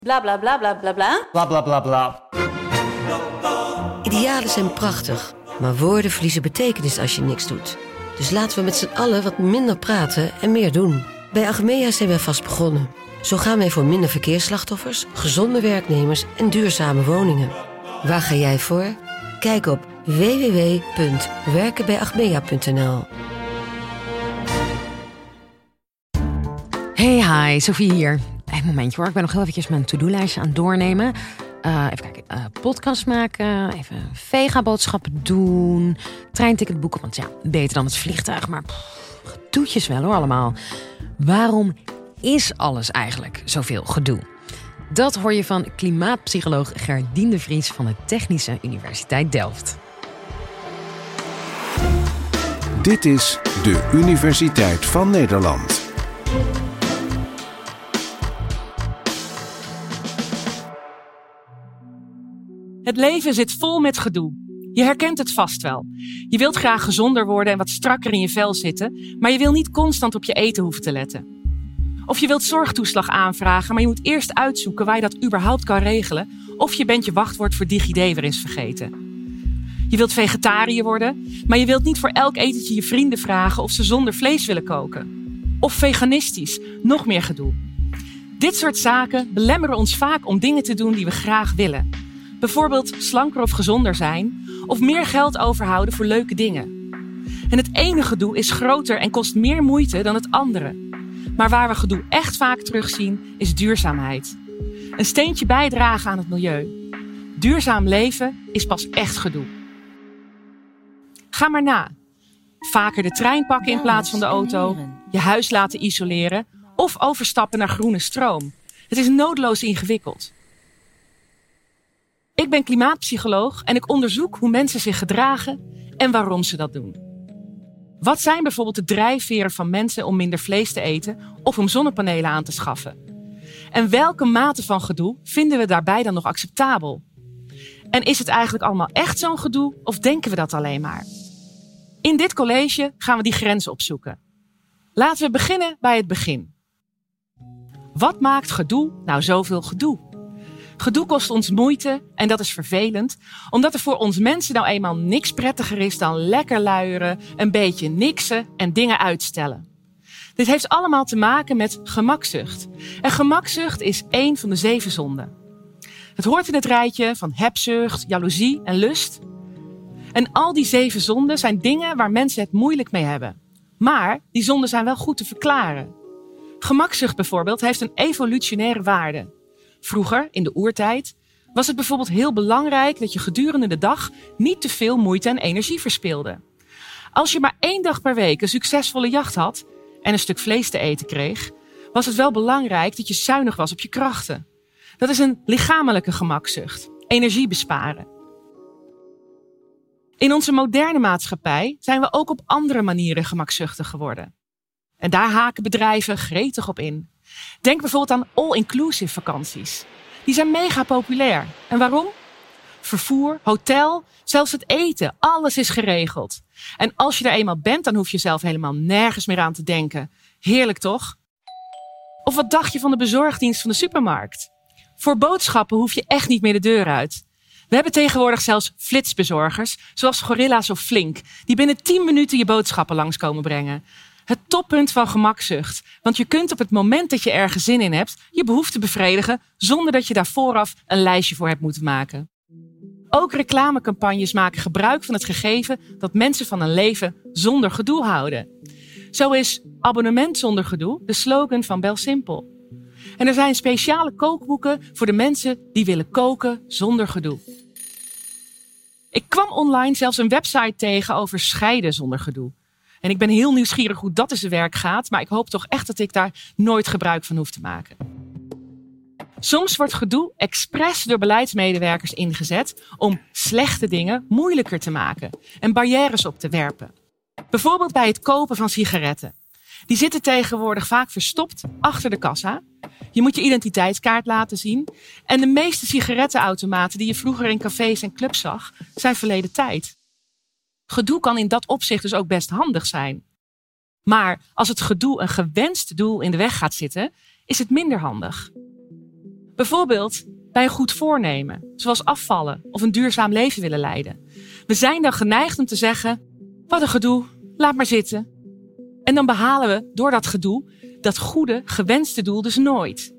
Bla bla bla bla bla bla. Bla bla bla bla. Idealen zijn prachtig, maar woorden verliezen betekenis als je niks doet. Dus laten we met z'n allen wat minder praten en meer doen. Bij Achmea zijn wij vast begonnen. Zo gaan wij voor minder verkeersslachtoffers, gezonde werknemers en duurzame woningen. Waar ga jij voor? Kijk op www.werkenbijachmea.nl. Hi, Sophie hier. Een momentje hoor, ik ben nog heel eventjes mijn to-do-lijstje aan het doornemen. Even kijken, podcast maken, even vega-boodschappen doen, treinticket boeken, want ja, beter dan het vliegtuig, maar gedoetjes wel hoor allemaal. Waarom is alles eigenlijk zoveel gedoe? Dat hoor je van klimaatpsycholoog Gerdien de Vries van de Technische Universiteit Delft. Dit is de Universiteit van Nederland. Het leven zit vol met gedoe. Je herkent het vast wel. Je wilt graag gezonder worden en wat strakker in je vel zitten, maar je wil niet constant op je eten hoeven te letten. Of je wilt zorgtoeslag aanvragen, maar je moet eerst uitzoeken waar je dat überhaupt kan regelen, of je bent je wachtwoord voor DigiD weer eens vergeten. Je wilt vegetariër worden, maar je wilt niet voor elk etentje je vrienden vragen of ze zonder vlees willen koken. Of veganistisch, nog meer gedoe. Dit soort zaken belemmeren ons vaak om dingen te doen die we graag willen. Bijvoorbeeld slanker of gezonder zijn, of meer geld overhouden voor leuke dingen. En het ene gedoe is groter en kost meer moeite dan het andere. Maar waar we gedoe echt vaak terugzien, is duurzaamheid. Een steentje bijdragen aan het milieu. Duurzaam leven is pas echt gedoe. Ga maar na. Vaker de trein pakken in plaats van de auto, je huis laten isoleren of overstappen naar groene stroom. Het is noodloos ingewikkeld. Ik ben klimaatpsycholoog en ik onderzoek hoe mensen zich gedragen en waarom ze dat doen. Wat zijn bijvoorbeeld de drijfveren van mensen om minder vlees te eten of om zonnepanelen aan te schaffen? En welke mate van gedoe vinden we daarbij dan nog acceptabel? En is het eigenlijk allemaal echt zo'n gedoe of denken we dat alleen maar? In dit college gaan we die grens opzoeken. Laten we beginnen bij het begin. Wat maakt gedoe nou zoveel gedoe? Gedoe kost ons moeite en dat is vervelend, omdat er voor ons mensen nou eenmaal niks prettiger is dan lekker luieren, een beetje niksen en dingen uitstellen. Dit heeft allemaal te maken met gemakzucht. En gemakzucht is 1 van de 7 zonden. Het hoort in het rijtje van hebzucht, jaloezie en lust. En al die 7 zonden zijn dingen waar mensen het moeilijk mee hebben. Maar die zonden zijn wel goed te verklaren. Gemakzucht bijvoorbeeld heeft een evolutionaire waarde. Vroeger, in de oertijd, was het bijvoorbeeld heel belangrijk dat je gedurende de dag niet te veel moeite en energie verspilde. Als je maar 1 dag per week een succesvolle jacht had en een stuk vlees te eten kreeg, was het wel belangrijk dat je zuinig was op je krachten. Dat is een lichamelijke gemakzucht, energie besparen. In onze moderne maatschappij zijn we ook op andere manieren gemakzuchtig geworden. En daar haken bedrijven gretig op in. Denk bijvoorbeeld aan all-inclusive vakanties. Die zijn mega populair. En waarom? Vervoer, hotel, zelfs het eten, alles is geregeld. En als je er eenmaal bent, dan hoef je zelf helemaal nergens meer aan te denken. Heerlijk toch? Of wat dacht je van de bezorgdienst van de supermarkt? Voor boodschappen hoef je echt niet meer de deur uit. We hebben tegenwoordig zelfs flitsbezorgers, zoals Gorilla's of Flink, die binnen 10 minuten je boodschappen langskomen brengen. Het toppunt van gemakzucht. Want je kunt op het moment dat je ergens zin in hebt, je behoefte bevredigen, zonder dat je daar vooraf een lijstje voor hebt moeten maken. Ook reclamecampagnes maken gebruik van het gegeven dat mensen van een leven zonder gedoe houden. Zo is abonnement zonder gedoe de slogan van BelSimpel. En er zijn speciale kookboeken voor de mensen die willen koken zonder gedoe. Ik kwam online zelfs een website tegen over scheiden zonder gedoe. En ik ben heel nieuwsgierig hoe dat in zijn werk gaat, maar ik hoop toch echt dat ik daar nooit gebruik van hoef te maken. Soms wordt gedoe expres door beleidsmedewerkers ingezet om slechte dingen moeilijker te maken en barrières op te werpen. Bijvoorbeeld bij het kopen van sigaretten. Die zitten tegenwoordig vaak verstopt achter de kassa. Je moet je identiteitskaart laten zien. En de meeste sigarettenautomaten die je vroeger in cafés en clubs zag, zijn verleden tijd. Gedoe kan in dat opzicht dus ook best handig zijn. Maar als het gedoe een gewenst doel in de weg gaat zitten, is het minder handig. Bijvoorbeeld bij een goed voornemen, zoals afvallen of een duurzaam leven willen leiden. We zijn dan geneigd om te zeggen, wat een gedoe, laat maar zitten. En dan behalen we door dat gedoe dat goede, gewenste doel dus nooit.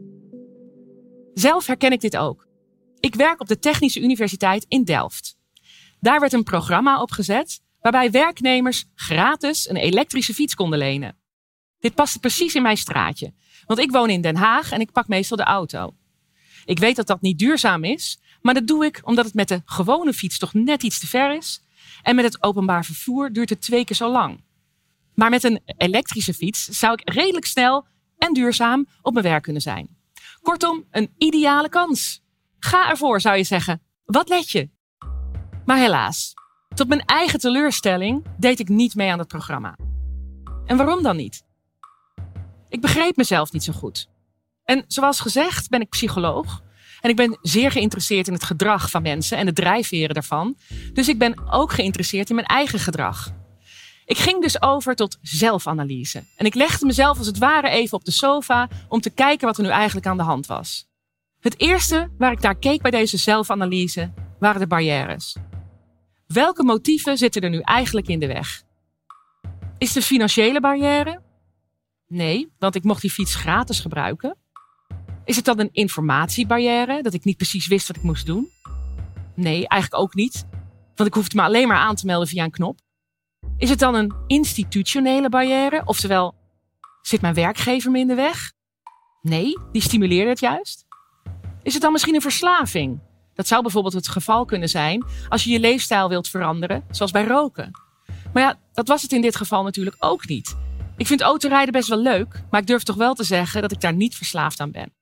Zelf herken ik dit ook. Ik werk op de Technische Universiteit in Delft. Daar werd een programma opgezet waarbij werknemers gratis een elektrische fiets konden lenen. Dit paste precies in mijn straatje, want ik woon in Den Haag en ik pak meestal de auto. Ik weet dat dat niet duurzaam is, maar dat doe ik omdat het met de gewone fiets toch net iets te ver is. En met het openbaar vervoer duurt het 2 keer zo lang. Maar met een elektrische fiets zou ik redelijk snel en duurzaam op mijn werk kunnen zijn. Kortom, een ideale kans. Ga ervoor, zou je zeggen. Wat let je? Maar helaas, tot mijn eigen teleurstelling deed ik niet mee aan het programma. En waarom dan niet? Ik begreep mezelf niet zo goed. En zoals gezegd ben ik psycholoog. En ik ben zeer geïnteresseerd in het gedrag van mensen en de drijfveren daarvan. Dus ik ben ook geïnteresseerd in mijn eigen gedrag. Ik ging dus over tot zelfanalyse. En ik legde mezelf als het ware even op de sofa om te kijken wat er nu eigenlijk aan de hand was. Het eerste waar ik naar keek bij deze zelfanalyse waren de barrières. Welke motieven zitten er nu eigenlijk in de weg? Is de financiële barrière? Nee, want ik mocht die fiets gratis gebruiken. Is het dan een informatiebarrière, dat ik niet precies wist wat ik moest doen? Nee, eigenlijk ook niet, want ik hoefde me alleen maar aan te melden via een knop. Is het dan een institutionele barrière, oftewel, zit mijn werkgever me in de weg? Nee, die stimuleerde het juist. Is het dan misschien een verslaving? Dat zou bijvoorbeeld het geval kunnen zijn als je je leefstijl wilt veranderen, zoals bij roken. Maar ja, dat was het in dit geval natuurlijk ook niet. Ik vind autorijden best wel leuk, maar ik durf toch wel te zeggen dat ik daar niet verslaafd aan ben.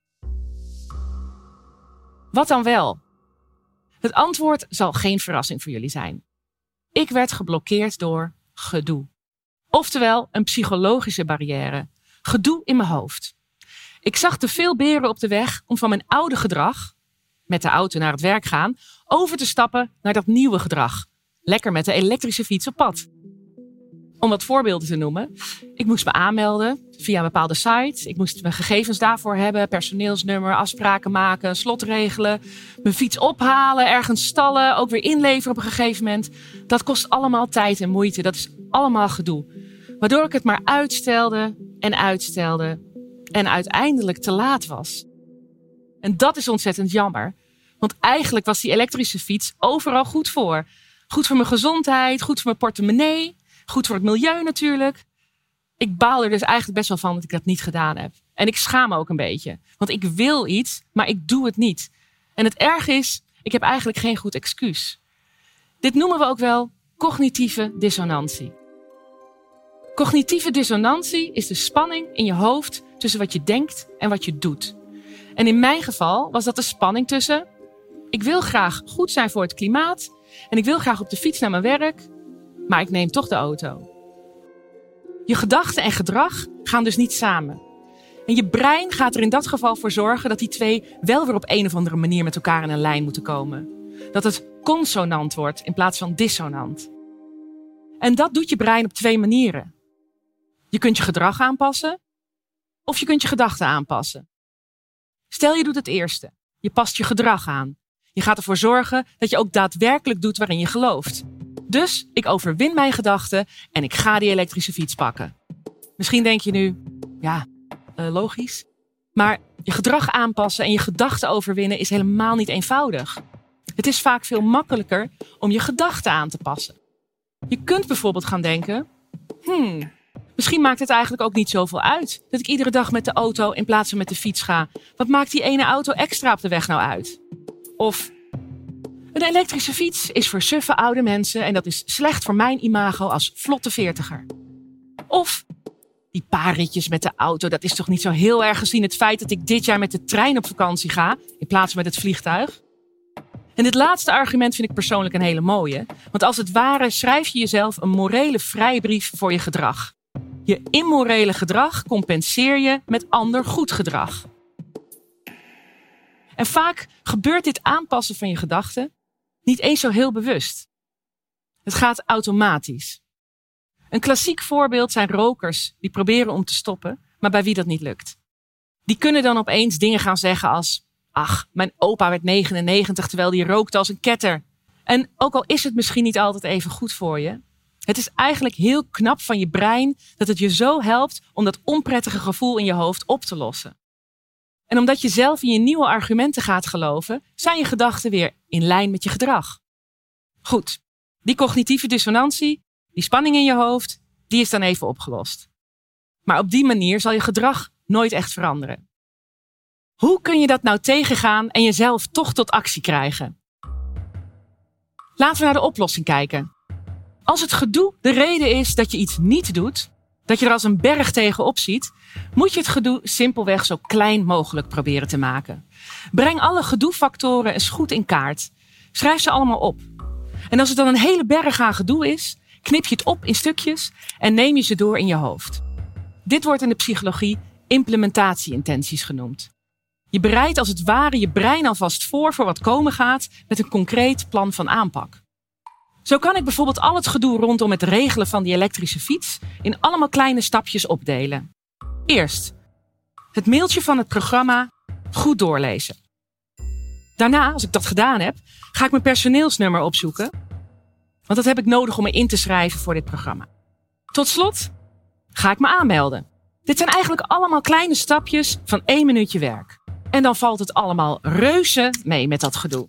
Wat dan wel? Het antwoord zal geen verrassing voor jullie zijn. Ik werd geblokkeerd door gedoe. Oftewel een psychologische barrière. Gedoe in mijn hoofd. Ik zag te veel beren op de weg om van mijn oude gedrag, met de auto naar het werk gaan, over te stappen naar dat nieuwe gedrag. Lekker met de elektrische fiets op pad. Om wat voorbeelden te noemen. Ik moest me aanmelden via een bepaalde site. Ik moest mijn gegevens daarvoor hebben. Personeelsnummer, afspraken maken, een slot regelen. Mijn fiets ophalen, ergens stallen. Ook weer inleveren op een gegeven moment. Dat kost allemaal tijd en moeite. Dat is allemaal gedoe. Waardoor ik het maar uitstelde en uitstelde. En uiteindelijk te laat was. En dat is ontzettend jammer. Want eigenlijk was die elektrische fiets overal goed voor. Goed voor mijn gezondheid, goed voor mijn portemonnee. Goed voor het milieu natuurlijk. Ik baal er dus eigenlijk best wel van dat ik dat niet gedaan heb. En ik schaam me ook een beetje. Want ik wil iets, maar ik doe het niet. En het erg is, ik heb eigenlijk geen goed excuus. Dit noemen we ook wel cognitieve dissonantie. Cognitieve dissonantie is de spanning in je hoofd tussen wat je denkt en wat je doet. En in mijn geval was dat de spanning tussen, ik wil graag goed zijn voor het klimaat en ik wil graag op de fiets naar mijn werk, maar ik neem toch de auto. Je gedachten en gedrag gaan dus niet samen. En je brein gaat er in dat geval voor zorgen dat die twee wel weer op een of andere manier met elkaar in een lijn moeten komen. Dat het consonant wordt in plaats van dissonant. En dat doet je brein op 2 manieren. Je kunt je gedrag aanpassen of je kunt je gedachten aanpassen. Stel je doet het eerste. Je past je gedrag aan. Je gaat ervoor zorgen dat je ook daadwerkelijk doet waarin je gelooft. Dus ik overwin mijn gedachten en ik ga die elektrische fiets pakken. Misschien denk je nu, logisch. Maar je gedrag aanpassen en je gedachten overwinnen is helemaal niet eenvoudig. Het is vaak veel makkelijker om je gedachten aan te passen. Je kunt bijvoorbeeld gaan denken, misschien maakt het eigenlijk ook niet zoveel uit dat ik iedere dag met de auto in plaats van met de fiets ga. Wat maakt die ene auto extra op de weg nou uit? Of, een elektrische fiets is voor suffe oude mensen en dat is slecht voor mijn imago als vlotte 40er. Of, die paar ritjes met de auto, dat is toch niet zo heel erg gezien het feit dat ik dit jaar met de trein op vakantie ga in plaats van met het vliegtuig? En dit laatste argument vind ik persoonlijk een hele mooie. Want als het ware schrijf je jezelf een morele vrijbrief voor je gedrag. Je immorele gedrag compenseer je met ander goed gedrag. En vaak gebeurt dit aanpassen van je gedachten niet eens zo heel bewust. Het gaat automatisch. Een klassiek voorbeeld zijn rokers die proberen om te stoppen, maar bij wie dat niet lukt. Die kunnen dan opeens dingen gaan zeggen als, Ach, mijn opa werd 99 terwijl die rookte als een ketter. En ook al is het misschien niet altijd even goed voor je, het is eigenlijk heel knap van je brein dat het je zo helpt om dat onprettige gevoel in je hoofd op te lossen. En omdat je zelf in je nieuwe argumenten gaat geloven, zijn je gedachten weer in lijn met je gedrag. Goed, die cognitieve dissonantie, die spanning in je hoofd, die is dan even opgelost. Maar op die manier zal je gedrag nooit echt veranderen. Hoe kun je dat nou tegengaan en jezelf toch tot actie krijgen? Laten we naar de oplossing kijken. Als het gedoe de reden is dat je iets niet doet, dat je er als een berg tegenop ziet, moet je het gedoe simpelweg zo klein mogelijk proberen te maken. Breng alle gedoefactoren eens goed in kaart. Schrijf ze allemaal op. En als het dan een hele berg aan gedoe is, knip je het op in stukjes en neem je ze door in je hoofd. Dit wordt in de psychologie implementatie-intenties genoemd. Je bereidt als het ware je brein alvast voor wat komen gaat met een concreet plan van aanpak. Zo kan ik bijvoorbeeld al het gedoe rondom het regelen van die elektrische fiets in allemaal kleine stapjes opdelen. Eerst het mailtje van het programma goed doorlezen. Daarna, als ik dat gedaan heb, ga ik mijn personeelsnummer opzoeken. Want dat heb ik nodig om me in te schrijven voor dit programma. Tot slot ga ik me aanmelden. Dit zijn eigenlijk allemaal kleine stapjes van 1 minuutje werk. En dan valt het allemaal reuze mee met dat gedoe.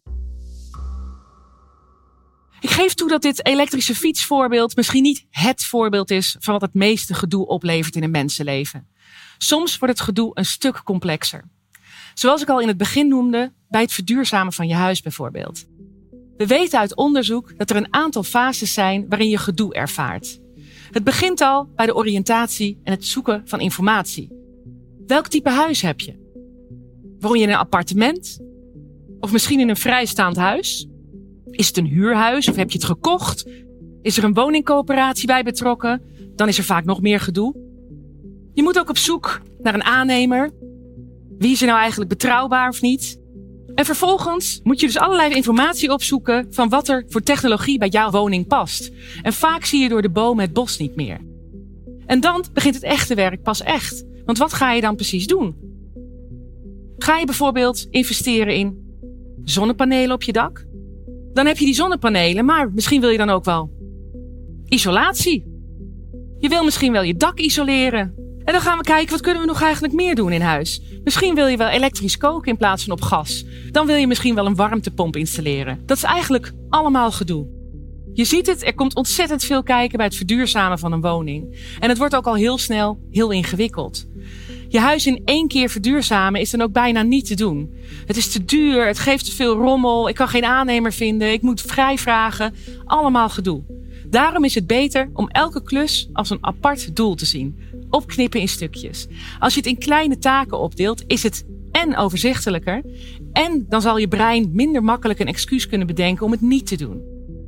Ik geef toe dat dit elektrische fietsvoorbeeld misschien niet het voorbeeld is van wat het meeste gedoe oplevert in een mensenleven. Soms wordt het gedoe een stuk complexer. Zoals ik al in het begin noemde, bij het verduurzamen van je huis bijvoorbeeld. We weten uit onderzoek dat er een aantal fases zijn waarin je gedoe ervaart. Het begint al bij de oriëntatie en het zoeken van informatie. Welk type huis heb je? Woon je in een appartement? Of misschien in een vrijstaand huis? Is het een huurhuis of heb je het gekocht? Is er een woningcoöperatie bij betrokken? Dan is er vaak nog meer gedoe. Je moet ook op zoek naar een aannemer. Wie is er nou eigenlijk betrouwbaar of niet? En vervolgens moet je dus allerlei informatie opzoeken van wat er voor technologie bij jouw woning past. En vaak zie je door de bomen het bos niet meer. En dan begint het echte werk pas echt. Want wat ga je dan precies doen? Ga je bijvoorbeeld investeren in zonnepanelen op je dak? Dan heb je die zonnepanelen, maar misschien wil je dan ook wel isolatie. Je wil misschien wel je dak isoleren. En dan gaan we kijken, wat kunnen we nog eigenlijk meer doen in huis? Misschien wil je wel elektrisch koken in plaats van op gas. Dan wil je misschien wel een warmtepomp installeren. Dat is eigenlijk allemaal gedoe. Je ziet het, er komt ontzettend veel kijken bij het verduurzamen van een woning. En het wordt ook al heel snel heel ingewikkeld. Je huis in 1 keer verduurzamen is dan ook bijna niet te doen. Het is te duur, het geeft te veel rommel, ik kan geen aannemer vinden, ik moet vrijvragen. Allemaal gedoe. Daarom is het beter om elke klus als een apart doel te zien. Opknippen in stukjes. Als je het in kleine taken opdeelt, is het en overzichtelijker. En dan zal je brein minder makkelijk een excuus kunnen bedenken om het niet te doen.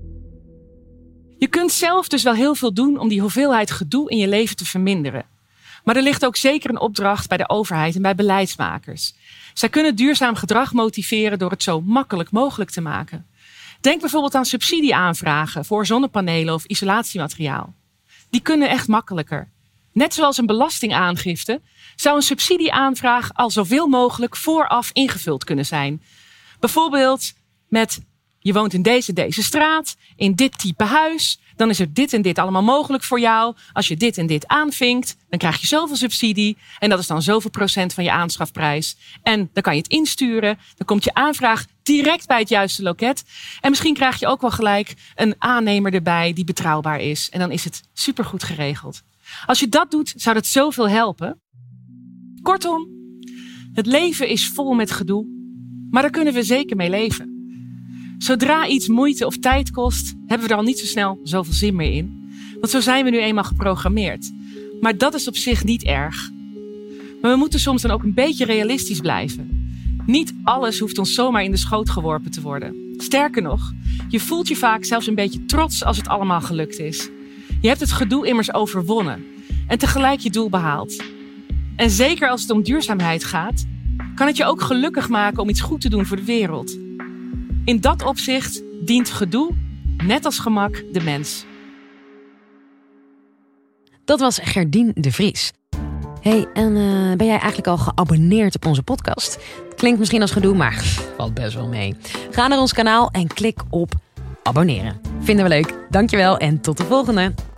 Je kunt zelf dus wel heel veel doen om die hoeveelheid gedoe in je leven te verminderen. Maar er ligt ook zeker een opdracht bij de overheid en bij beleidsmakers. Zij kunnen duurzaam gedrag motiveren door het zo makkelijk mogelijk te maken. Denk bijvoorbeeld aan subsidieaanvragen voor zonnepanelen of isolatiemateriaal. Die kunnen echt makkelijker. Net zoals een belastingaangifte zou een subsidieaanvraag al zoveel mogelijk vooraf ingevuld kunnen zijn. Bijvoorbeeld met: je woont in deze straat, in dit type huis. Dan is er dit en dit allemaal mogelijk voor jou. Als je dit en dit aanvinkt, dan krijg je zoveel subsidie. En dat is dan zoveel procent van je aanschafprijs. En dan kan je het insturen. Dan komt je aanvraag direct bij het juiste loket. En misschien krijg je ook wel gelijk een aannemer erbij die betrouwbaar is. En dan is het supergoed geregeld. Als je dat doet, zou dat zoveel helpen. Kortom, het leven is vol met gedoe. Maar daar kunnen we zeker mee leven. Zodra iets moeite of tijd kost, hebben we er al niet zo snel zoveel zin meer in. Want zo zijn we nu eenmaal geprogrammeerd. Maar dat is op zich niet erg. Maar we moeten soms dan ook een beetje realistisch blijven. Niet alles hoeft ons zomaar in de schoot geworpen te worden. Sterker nog, je voelt je vaak zelfs een beetje trots als het allemaal gelukt is. Je hebt het gedoe immers overwonnen en tegelijk je doel behaald. En zeker als het om duurzaamheid gaat, kan het je ook gelukkig maken om iets goed te doen voor de wereld. In dat opzicht dient gedoe, net als gemak, de mens. Dat was Gerdien de Vries. Hey, en ben jij eigenlijk al geabonneerd op onze podcast? Het Klinkt misschien als gedoe, maar valt best wel mee. Ga naar ons kanaal en klik op abonneren. Vinden we leuk. Dankjewel en tot de volgende.